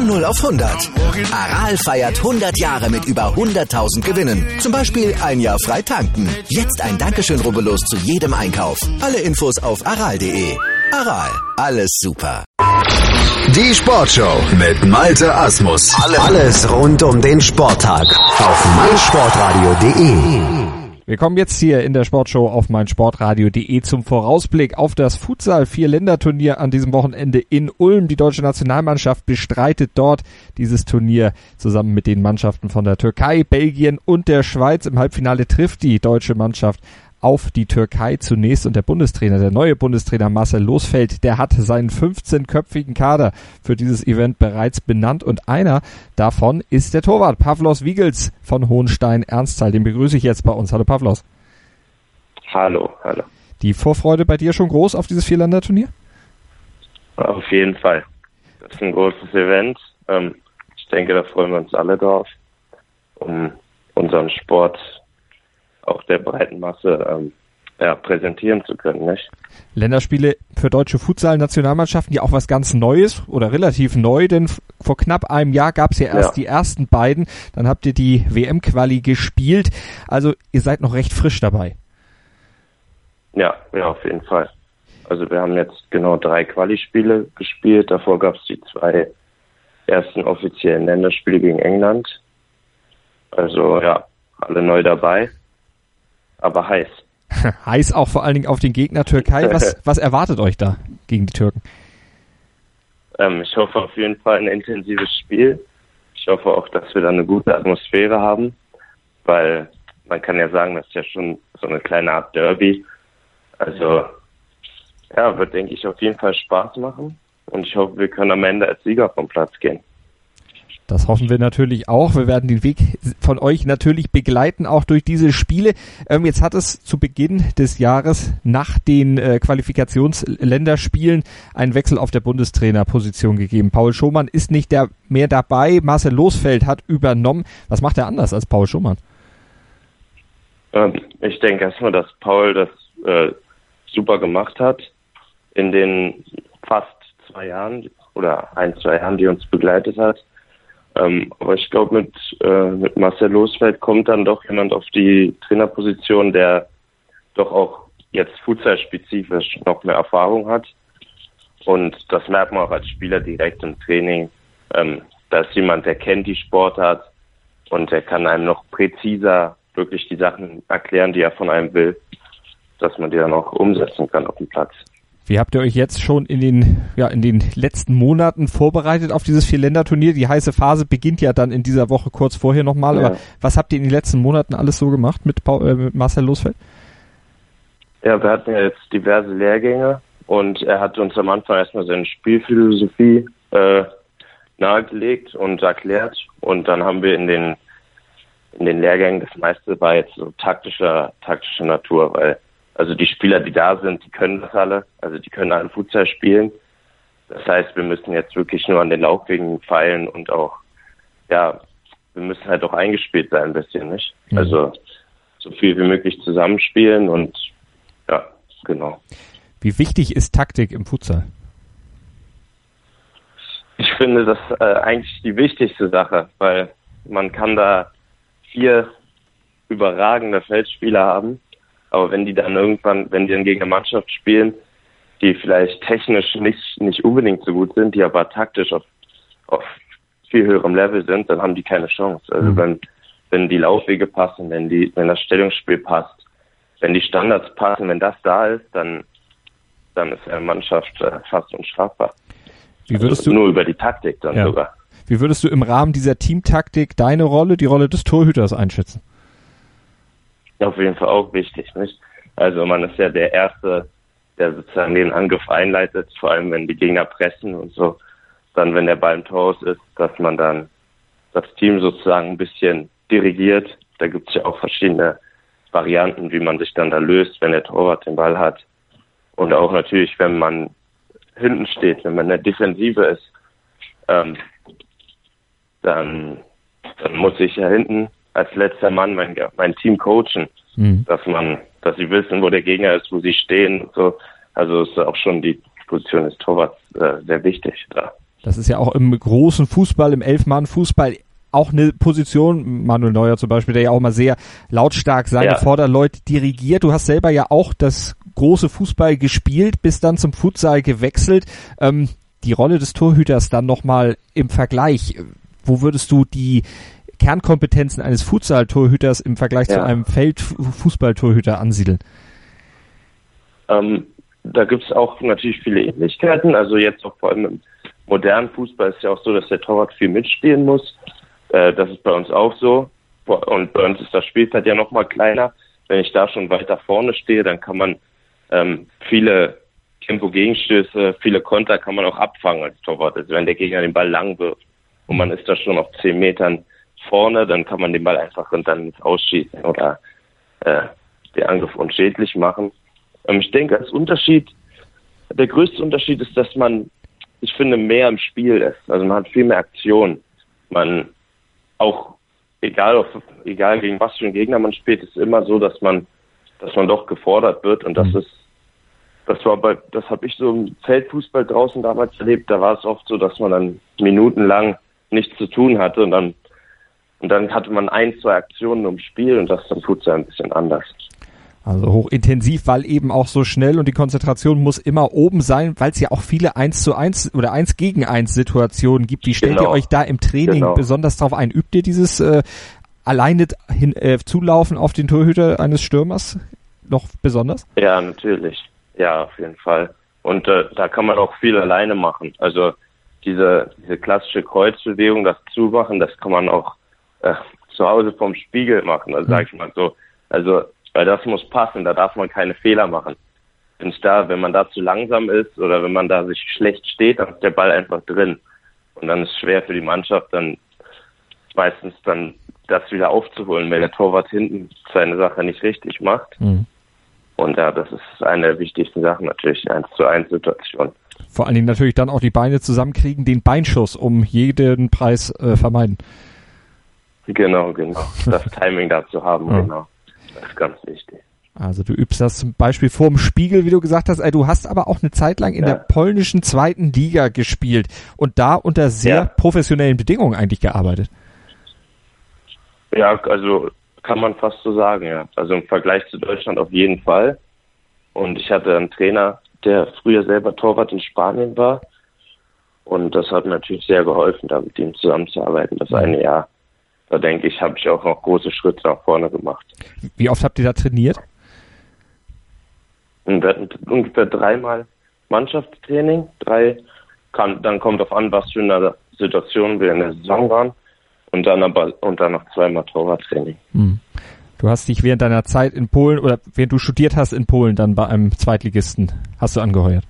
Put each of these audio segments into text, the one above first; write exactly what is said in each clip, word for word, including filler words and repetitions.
Von null auf hundert. Aral feiert hundert Jahre mit über hunderttausend Gewinnen. Zum Beispiel ein Jahr frei tanken. Jetzt ein Dankeschön, rubbellos zu jedem Einkauf. Alle Infos auf aral punkt de. Aral, alles super. Die Sportshow mit Malte Asmus. Alles rund um den Sporttag auf meinsportradio punkt de. Wir kommen jetzt hier in der Sportshow auf meinsportradio punkt de zum Vorausblick auf das Futsal-Vier-Länder-Turnier an diesem Wochenende in Ulm. Die deutsche Nationalmannschaft bestreitet dort dieses Turnier zusammen mit den Mannschaften von der Türkei, Belgien und der Schweiz. Im Halbfinale trifft die deutsche Mannschaft auf die Türkei zunächst und der Bundestrainer, der neue Bundestrainer Marcel Losfeld, der hat seinen fünfzehnköpfigen Kader für dieses Event bereits benannt und einer davon ist der Torwart Pavlos Wiegels von Hohenstein-Ernsthal. Den begrüße ich jetzt bei uns. Hallo Pavlos. Hallo, hallo. Die Vorfreude bei dir schon groß auf dieses Vierländerturnier? Auf jeden Fall. Das ist ein großes Event. Ich denke, da freuen wir uns alle drauf, um unseren Sport auch der breiten Masse ähm, ja, präsentieren zu können, nicht? Länderspiele für deutsche Futsal-Nationalmannschaften, ja auch was ganz Neues oder relativ neu, denn f- vor knapp einem Jahr gab es ja erst ja. die ersten beiden, dann habt ihr die W M-Quali gespielt, also ihr seid noch recht frisch dabei. Ja, ja, auf jeden Fall. Also wir haben jetzt genau drei Quali-Spiele gespielt, davor gab es die zwei ersten offiziellen Länderspiele gegen England, also ja, alle neu dabei. Aber heiß. Heiß auch vor allen Dingen auf den Gegner Türkei. Was, was erwartet euch da gegen die Türken? Ähm, ich hoffe auf jeden Fall ein intensives Spiel. Ich hoffe auch, dass wir da eine gute Atmosphäre haben, weil man kann ja sagen, das ist ja schon so eine kleine Art Derby. Also ja, wird, denke ich, auf jeden Fall Spaß machen und ich hoffe, wir können am Ende als Sieger vom Platz gehen. Das hoffen wir natürlich auch. Wir werden den Weg von euch natürlich begleiten, auch durch diese Spiele. Ähm, jetzt hat es zu Beginn des Jahres nach den äh, Qualifikationsländerspielen einen Wechsel auf der Bundestrainerposition gegeben. Paul Schomann ist nicht der, mehr dabei. Marcel Losfeld hat übernommen. Was macht er anders als Paul Schomann? Ähm, ich denke erstmal, dass Paul das äh, super gemacht hat in den fast zwei Jahren oder ein, zwei Jahren, die uns begleitet hat. Ähm, aber ich glaube, mit, äh, mit Marcel Losfeld kommt dann doch jemand auf die Trainerposition, der doch auch jetzt futsalspezifisch noch mehr Erfahrung hat. Und das merkt man auch als Spieler direkt im Training. Ähm, da ist jemand, der kennt die Sportart und der kann einem noch präziser wirklich die Sachen erklären, die er von einem will, dass man die dann auch umsetzen kann auf dem Platz. Wie habt ihr euch jetzt schon in den, ja, in den letzten Monaten vorbereitet auf dieses Vier-Länder-Turnier? Die heiße Phase beginnt ja dann in dieser Woche kurz vorher nochmal. Ja. Aber was habt ihr in den letzten Monaten alles so gemacht mit, Paul, äh, mit Marcel Losfeld? Ja, wir hatten ja jetzt diverse Lehrgänge und er hat uns am Anfang erstmal seine Spielphilosophie äh, nahegelegt und erklärt. Und dann haben wir in den in den Lehrgängen, das meiste war jetzt so taktischer, taktischer Natur, weil also die Spieler, die da sind, die können das alle, also die können alle Futsal spielen. Das heißt, wir müssen jetzt wirklich nur an den Laufwegen feilen und auch, ja, wir müssen halt auch eingespielt sein ein bisschen, nicht? Mhm. Also so viel wie möglich zusammenspielen und ja, genau. Wie wichtig ist Taktik im Futsal? Ich finde das äh, eigentlich die wichtigste Sache, weil man kann da vier überragende Feldspieler haben, aber wenn die dann irgendwann, wenn die dann gegen eine Mannschaft spielen, die vielleicht technisch nicht nicht unbedingt so gut sind, die aber taktisch auf, auf viel höherem Level sind, dann haben die keine Chance. Also mhm. wenn wenn die Laufwege passen, wenn die wenn das Stellungsspiel passt, wenn die Standards passen, wenn das da ist, dann dann ist eine Mannschaft äh, fast unstrafbar. Wie würdest also du nur über die Taktik dann ja. sogar. Wie würdest du im Rahmen dieser Teamtaktik deine Rolle, die Rolle des Torhüters einschätzen? Auf jeden Fall auch wichtig, nicht? Also man ist ja der Erste, der sozusagen den Angriff einleitet, vor allem wenn die Gegner pressen und so. Dann, wenn der Ball im Tor ist, dass man dann das Team sozusagen ein bisschen dirigiert. Da gibt es ja auch verschiedene Varianten, wie man sich dann da löst, wenn der Torwart den Ball hat. Und auch natürlich, wenn man hinten steht, wenn man in der Defensive ist, ähm, dann, dann muss ich ja hinten als letzter Mann mein, mein Team coachen, mhm. dass man, dass sie wissen, wo der Gegner ist, wo sie stehen und so. Also ist auch schon die Position des Torwarts äh, sehr wichtig da. Das ist ja auch im großen Fußball, im Elfmann-Fußball auch eine Position, Manuel Neuer zum Beispiel, der ja auch mal sehr lautstark seine ja. Vorderleute dirigiert. Du hast selber ja auch das große Fußball gespielt, bist dann zum Futsal gewechselt. Ähm, die Rolle des Torhüters dann nochmal im Vergleich. Wo würdest du die Kernkompetenzen eines Futsal-Torhüters im Vergleich ja. zu einem Feldfußball-Torhüter ansiedeln? Ähm, da gibt es auch natürlich viele Ähnlichkeiten. Also jetzt auch vor allem im modernen Fußball ist ja auch so, dass der Torwart viel mitspielen muss. Äh, das ist bei uns auch so. Und bei uns ist das Spielfeld ja noch mal kleiner. Wenn ich da schon weiter vorne stehe, dann kann man ähm, viele Tempo-Gegenstöße, viele Konter kann man auch abfangen als Torwart. Also wenn der Gegner den Ball lang wirft und man ist da schon auf zehn Metern vorne, dann kann man den Ball einfach und dann ausschießen oder äh, den Angriff unschädlich machen. Ähm, ich denke, als Unterschied, der größte Unterschied ist, dass man, ich finde, mehr im Spiel ist. Also man hat viel mehr Aktion. Man auch, egal auf, egal gegen was für einen Gegner man spielt, ist immer so, dass man, dass man doch gefordert wird. Und das ist, das war bei, das habe ich so im Feldfußball draußen damals erlebt. Da war es oft so, dass man dann minutenlang nichts zu tun hatte und dann, und dann hatte man ein, zwei Aktionen im Spiel und das dann Futsal ein bisschen anders. Also hochintensiv, weil eben auch so schnell und die Konzentration muss immer oben sein, weil es ja auch viele eins zu eins oder eins gegen eins Situationen gibt. Wie stellt genau. ihr euch da im Training genau. besonders drauf ein? Übt ihr dieses äh, alleine hin, äh, Zulaufen auf den Torhüter eines Stürmers noch besonders? Ja, natürlich. Ja, auf jeden Fall. Und äh, da kann man auch viel alleine machen. Also diese diese klassische Kreuzbewegung, das Zumachen, das kann man auch äh, zu Hause vorm Spiegel machen. Also mhm. sag ich mal so. Also weil das muss passen, da darf man keine Fehler machen. Wenn da, wenn man da zu langsam ist oder wenn man da sich schlecht steht, dann ist der Ball einfach drin. Und dann ist es schwer für die Mannschaft, dann meistens dann das wieder aufzuholen, wenn der Torwart hinten seine Sache nicht richtig macht. Mhm. Und ja, das ist eine der wichtigsten Sachen natürlich, eins zu eins Situation. Vor allen Dingen natürlich dann auch die Beine zusammenkriegen, den Beinschuss um jeden Preis äh, vermeiden. Genau, genau. Das Timing dazu haben, ja. genau. Das ist ganz wichtig. Also du übst das zum Beispiel vorm Spiegel, wie du gesagt hast. Du hast aber auch eine Zeit lang in ja. der polnischen zweiten Liga gespielt und da unter sehr ja. professionellen Bedingungen eigentlich gearbeitet. Ja, also kann man fast so sagen, ja. Also im Vergleich zu Deutschland auf jeden Fall. Und ich hatte einen Trainer, der früher selber Torwart in Spanien war. Und das hat natürlich sehr geholfen, da mit ihm zusammenzuarbeiten, das eine Jahr. Da denke ich, habe ich auch noch große Schritte nach vorne gemacht. Wie oft habt ihr da trainiert? Und wir hatten ungefähr dreimal Mannschaftstraining. Drei, kann, dann kommt auf an, was für eine Situation wir in der Saison waren. Und dann aber und dann noch zweimal Torwarttraining. Hm. Du hast dich während deiner Zeit in Polen oder während du studiert hast in Polen dann bei einem Zweitligisten hast du angeheuert?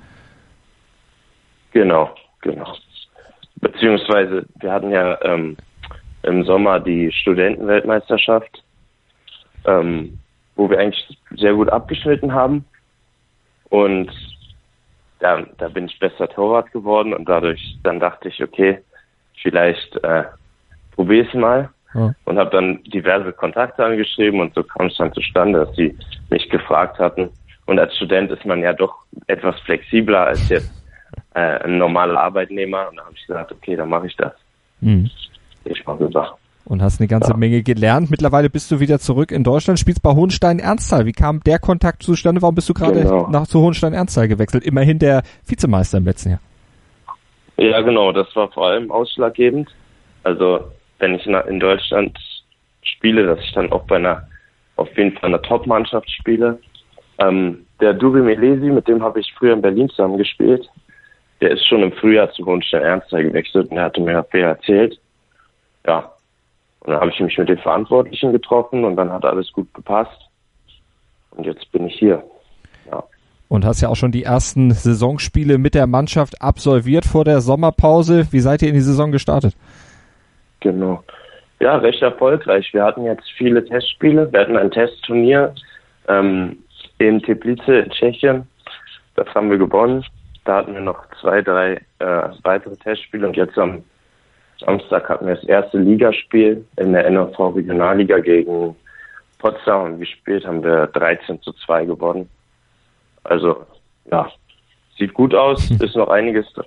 Genau, genau. Beziehungsweise wir hatten ja ähm, im Sommer die Studentenweltmeisterschaft, ähm, wo wir eigentlich sehr gut abgeschnitten haben. Und ja, da bin ich bester Torwart geworden und dadurch, dann dachte ich, okay, vielleicht äh, probiere es mal. Ja. Und habe dann diverse Kontakte angeschrieben und so kam es dann zustande, dass sie mich gefragt hatten. Und als Student ist man ja doch etwas flexibler als jetzt äh, ein normaler Arbeitnehmer. Und da habe ich gesagt, okay, dann mache ich das. Mhm. Ich mache das. Und hast eine ganze ja. Menge gelernt. Mittlerweile bist du wieder zurück in Deutschland, spielst bei Hohenstein-Ernsthal. Wie kam der Kontakt zustande? Warum bist du gerade genau. nach zu Hohenstein-Ernsthal gewechselt? Immerhin der Vizemeister im letzten Jahr. Ja, genau. Das war vor allem ausschlaggebend. Also wenn ich in Deutschland spiele, dass ich dann auch bei einer, auf jeden Fall einer Top-Mannschaft spiele. Ähm, der Dubi Melesi, mit dem habe ich früher in Berlin zusammen gespielt. Der ist schon im Frühjahr zu Hohenstein-Ernsthal gewechselt und der hatte mir viel erzählt. Ja, und dann habe ich mich mit den Verantwortlichen getroffen und dann hat alles gut gepasst. Und jetzt bin ich hier. Ja. Und hast ja auch schon die ersten Saisonspiele mit der Mannschaft absolviert vor der Sommerpause. Wie seid ihr in die Saison gestartet? Genau. Ja, recht erfolgreich. Wir hatten jetzt viele Testspiele. Wir hatten ein Testturnier ähm, in Teplice in Tschechien. Das haben wir gewonnen. Da hatten wir noch zwei, drei äh, weitere Testspiele und jetzt am Samstag hatten wir das erste Ligaspiel in der N O V Regionalliga gegen Potsdam und gespielt haben wir dreizehn zu zwei gewonnen. Also, ja, sieht gut aus, ist noch einiges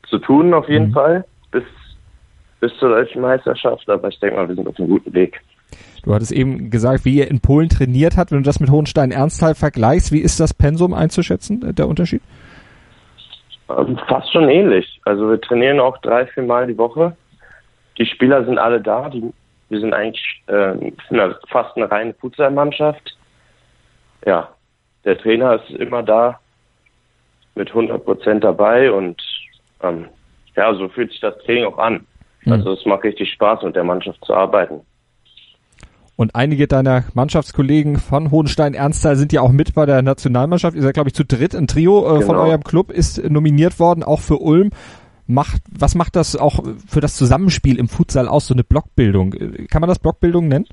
zu tun, auf jeden mhm. Fall, bis, bis zur deutschen Meisterschaft, aber ich denke mal, wir sind auf einem guten Weg. Du hattest eben gesagt, wie ihr in Polen trainiert habt. Wenn du das mit Hohenstein-Ernsthal vergleichst, wie ist das Pensum einzuschätzen, der Unterschied? Ähm, fast schon ähnlich. Also wir trainieren auch drei, vier Mal die Woche. Die Spieler sind alle da. Die, wir sind eigentlich äh, fast eine reine Futsal-Mannschaft. Ja, der Trainer ist immer da, mit hundert Prozent dabei und ähm, ja, so fühlt sich das Training auch an. Mhm. Also es macht richtig Spaß, mit der Mannschaft zu arbeiten. Und einige deiner Mannschaftskollegen von Hohenstein-Ernsthal sind ja auch mit bei der Nationalmannschaft. Ihr seid, glaube ich, zu dritt. Ein Trio äh, genau. von eurem Club ist nominiert worden, auch für Ulm. Macht, was macht das auch für das Zusammenspiel im Futsal aus, so eine Blockbildung? Kann man das Blockbildung nennen?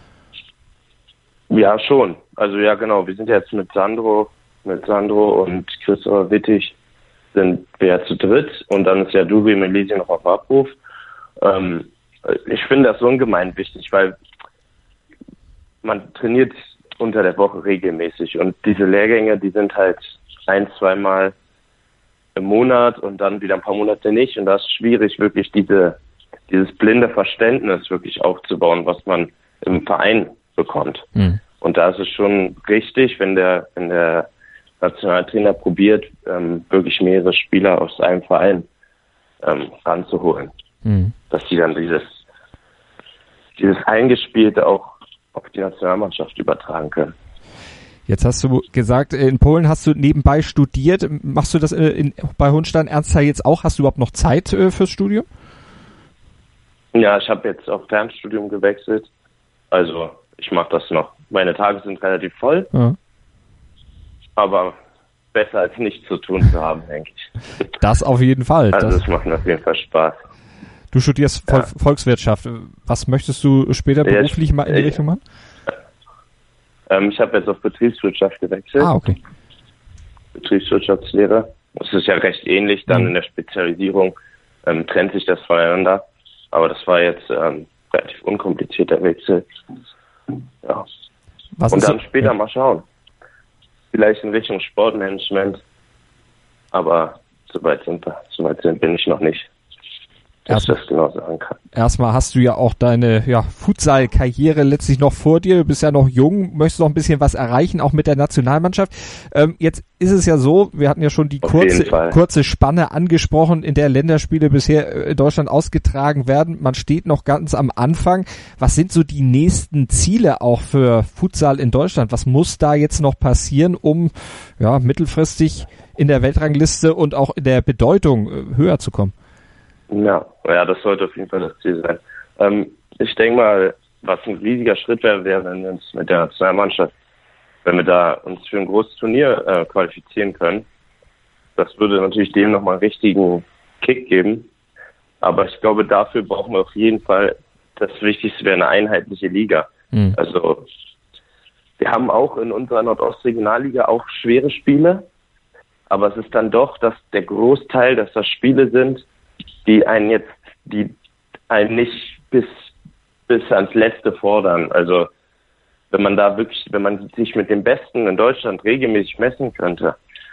Ja, schon. Also ja, genau. Wir sind jetzt mit Sandro, mit Sandro und Christopher Wittig sind wir ja zu dritt und dann ist ja Duri Melisi noch auf Abruf. Ähm, ich finde das ungemein wichtig, weil man trainiert unter der Woche regelmäßig und diese Lehrgänge, die sind halt ein, zweimal im Monat und dann wieder ein paar Monate nicht und das ist schwierig, wirklich diese dieses blinde Verständnis wirklich aufzubauen, was man im Verein bekommt. Mhm. Und da ist es schon richtig, wenn der wenn der Nationaltrainer probiert, ähm, wirklich mehrere Spieler aus einem Verein ähm, ranzuholen, mhm. dass die dann dieses dieses Eingespielte auch auf die Nationalmannschaft übertragen können. Jetzt hast du gesagt, in Polen hast du nebenbei studiert. Machst du das in, bei Hohenstein-Ernsthal jetzt auch? Hast du überhaupt noch Zeit äh, fürs Studium? Ja, ich habe jetzt auf Fernstudium gewechselt. Also ich mache das noch. Meine Tage sind relativ voll, ja. Aber besser als nichts zu tun zu haben, denke ich. Das auf jeden Fall. Also das es macht mir auf jeden Fall Spaß. Du studierst Vol- ja. Volkswirtschaft. Was möchtest du später beruflich ja, ich, mal in die ich, Richtung machen? Ähm, ich habe jetzt auf Betriebswirtschaft gewechselt. Ah, okay. Betriebswirtschaftslehre. Es ist ja recht ähnlich, dann mhm. in der Spezialisierung ähm, trennt sich das voneinander. Aber das war jetzt ähm, relativ unkomplizierter Wechsel. Ja. Was Und dann so? später ja. mal schauen. Vielleicht in Richtung Sportmanagement. Aber soweit sind wir, soweit sind bin ich noch nicht. Erst, das genau sagen kann. Erstmal hast du ja auch deine ja, Futsal-Karriere letztlich noch vor dir. Du bist ja noch jung, möchtest noch ein bisschen was erreichen, auch mit der Nationalmannschaft. Ähm, jetzt ist es ja so, wir hatten ja schon die kurze, kurze Spanne angesprochen, in der Länderspiele bisher in Deutschland ausgetragen werden. Man steht noch ganz am Anfang. Was sind so die nächsten Ziele auch für Futsal in Deutschland? Was muss da jetzt noch passieren, um ja mittelfristig in der Weltrangliste und auch in der Bedeutung äh, höher zu kommen? Ja, ja, das sollte auf jeden Fall das Ziel sein. Ähm, ich denke mal, was ein riesiger Schritt wäre, wäre, wenn wir uns mit der Nationalmannschaft, wenn wir da uns für ein großes Turnier äh, qualifizieren können. Das würde natürlich dem nochmal einen richtigen Kick geben. Aber ich glaube, dafür brauchen wir auf jeden Fall, das Wichtigste wäre eine einheitliche Liga. Mhm. Also wir haben auch in unserer Nordostregionalliga auch schwere Spiele, aber es ist dann doch, dass der Großteil, dass das Spiele sind, die einen jetzt, die einen nicht bis, bis ans Letzte fordern. Also, wenn man da wirklich, wenn man sich mit dem Besten in Deutschland regelmäßig messen könnte,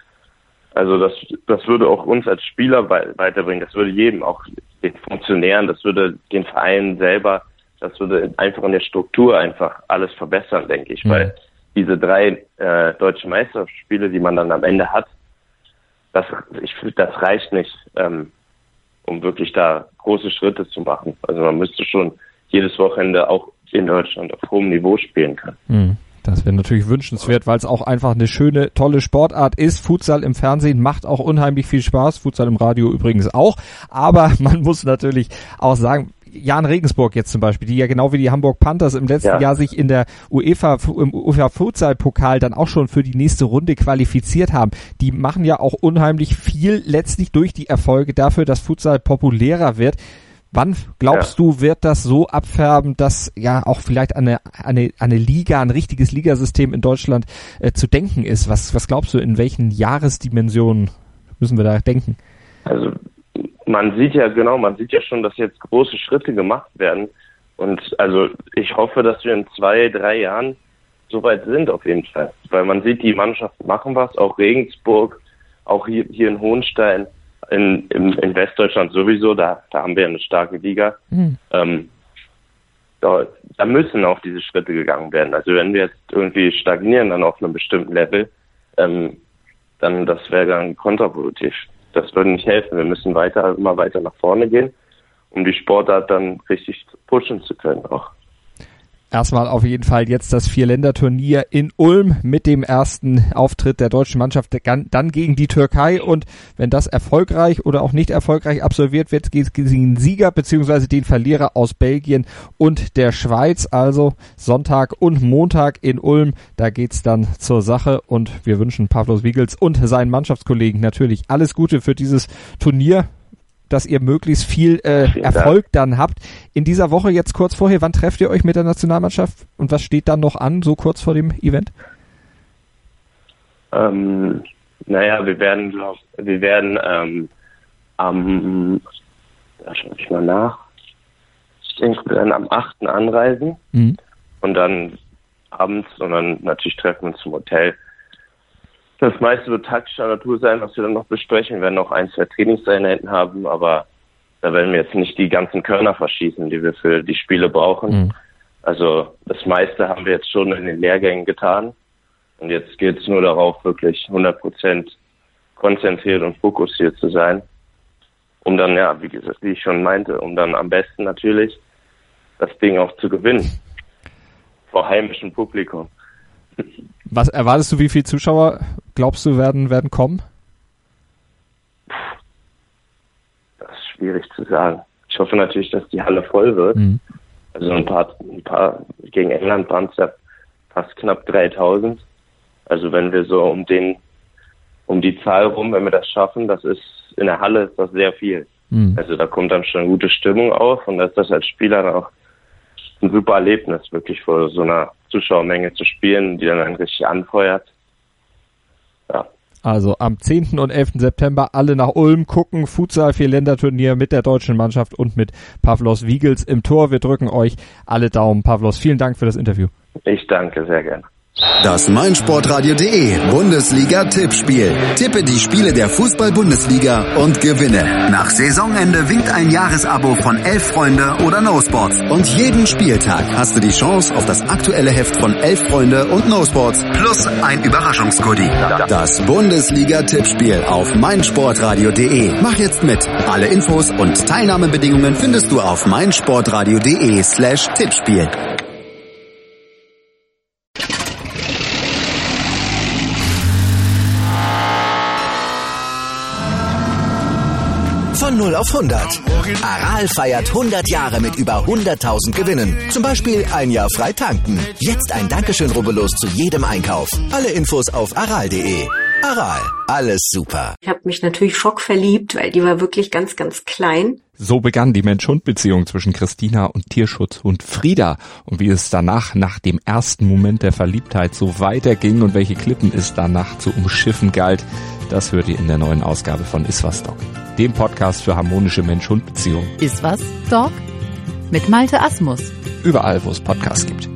also das, das würde auch uns als Spieler weiterbringen. Das würde jedem, auch den Funktionären, das würde den Vereinen selber, das würde einfach in der Struktur einfach alles verbessern, denke ich. Mhm. Weil diese drei äh, deutsche Meisterschaftsspiele, die man dann am Ende hat, das, ich, das reicht nicht, ähm, um wirklich da große Schritte zu machen. Also man müsste schon jedes Wochenende auch in Deutschland auf hohem Niveau spielen können. Hm. Das wäre natürlich wünschenswert, weil es auch einfach eine schöne, tolle Sportart ist. Futsal im Fernsehen macht auch unheimlich viel Spaß. Futsal im Radio übrigens auch. Aber man muss natürlich auch sagen, Jan Regensburg jetzt zum Beispiel, die ja genau wie die Hamburg Panthers im letzten ja. Jahr sich in der UEFA, im UEFA Futsal-Pokal dann auch schon für die nächste Runde qualifiziert haben. Die machen ja auch unheimlich viel letztlich durch die Erfolge dafür, dass Futsal populärer wird. Wann glaubst ja. du, wird das so abfärben, dass ja auch vielleicht eine eine eine Liga, ein richtiges Ligasystem in Deutschland äh, zu denken ist? Was was glaubst du, in welchen Jahresdimensionen müssen wir da denken? Also man sieht ja genau, man sieht ja schon, dass jetzt große Schritte gemacht werden. Und also ich hoffe, dass wir in zwei, drei Jahren so weit sind auf jeden Fall. Weil man sieht, die Mannschaften machen was, auch Regensburg, auch hier, hier in Hohenstein. in, in, in Westdeutschland sowieso, da, da haben wir eine starke Liga. Mhm. Ähm, da, da müssen auch diese Schritte gegangen werden. Also wenn wir jetzt irgendwie stagnieren dann auf einem bestimmten Level, ähm, dann das wäre dann kontraproduktiv. Das würde nicht helfen. Wir müssen weiter, immer weiter nach vorne gehen, um die Sportart dann richtig pushen zu können auch. Erstmal auf jeden Fall jetzt das Vier-Länder-Turnier in Ulm mit dem ersten Auftritt der deutschen Mannschaft dann gegen die Türkei. Und wenn das erfolgreich oder auch nicht erfolgreich absolviert wird, geht es gegen den Sieger bzw. den Verlierer aus Belgien und der Schweiz. Also Sonntag und Montag in Ulm, da geht's dann zur Sache. Und wir wünschen Pavlos Wiegels und seinen Mannschaftskollegen natürlich alles Gute für dieses Turnier, dass ihr möglichst viel äh, Erfolg dann habt. In dieser Woche jetzt kurz vorher, wann trefft ihr euch mit der Nationalmannschaft und was steht dann noch an, so kurz vor dem Event? Ähm, naja, wir werden, glaub, wir werden ähm, am, da schaue ich mal nach, ich denke, wir werden am achten anreisen mhm. und dann abends und dann natürlich treffen wir uns im Hotel. Das meiste wird taktischer Natur sein, was wir dann noch besprechen. Wir werden noch ein, zwei Trainingseinheiten haben, aber da werden wir jetzt nicht die ganzen Körner verschießen, die wir für die Spiele brauchen. Mhm. Also das meiste haben wir jetzt schon in den Lehrgängen getan. Und jetzt geht es nur darauf, wirklich hundert Prozent konzentriert und fokussiert zu sein. Um dann, ja, wie gesagt, wie ich schon meinte, um dann am besten natürlich das Ding auch zu gewinnen. Vor heimischem Publikum. Was erwartest du, wie viele Zuschauer glaubst du werden werden kommen? Das ist schwierig zu sagen. Ich hoffe natürlich, dass die Halle voll wird. Mhm. Also ein paar, ein paar gegen England waren es ja fast knapp dreitausend. Also wenn wir so um den, um die Zahl rum, wenn wir das schaffen, das ist in der Halle ist das sehr viel. Mhm. Also da kommt dann schon gute Stimmung auf und da ist das als Spieler dann auch ein super Erlebnis, wirklich vor so einer Zuschauermenge zu spielen, die dann einen richtig anfeuert. Ja. Also am zehnten und elften September alle nach Ulm gucken. Futsal Vier-Länder-Turnier mit der deutschen Mannschaft und mit Pavlos Wiegels im Tor. Wir drücken euch alle Daumen. Pavlos, vielen Dank für das Interview. Ich danke, sehr gerne. Das meinsportradio.de Bundesliga-Tippspiel. Tippe die Spiele der Fußball-Bundesliga und gewinne. Nach Saisonende winkt ein Jahresabo von Elf Freunde oder No Sports. Und jeden Spieltag hast du die Chance auf das aktuelle Heft von Elf Freunde und No Sports plus ein Überraschungsgoodie. Das Bundesliga-Tippspiel auf meinsportradio.de. Mach jetzt mit. Alle Infos und Teilnahmebedingungen findest du auf meinsportradio.de slash Tippspiel. Von null auf hundert. Aral feiert hundert Jahre mit über hunderttausend Gewinnen. Zum Beispiel ein Jahr frei tanken. Jetzt ein Dankeschön, rubbellos zu jedem Einkauf. Alle Infos auf aral punkt de. Aral, alles super. Ich habe mich natürlich schockverliebt, weil die war wirklich ganz, ganz klein. So begann die Mensch-Hund-Beziehung zwischen Christina und Tierschutzhund Frieda. Und wie es danach, nach dem ersten Moment der Verliebtheit, so weiterging und welche Klippen es danach zu umschiffen galt, das hört ihr in der neuen Ausgabe von Iswas Dog, dem Podcast für harmonische Mensch-Hund-Beziehungen. Iswas Dog? Mit Malte Asmus. Überall, wo es Podcasts gibt.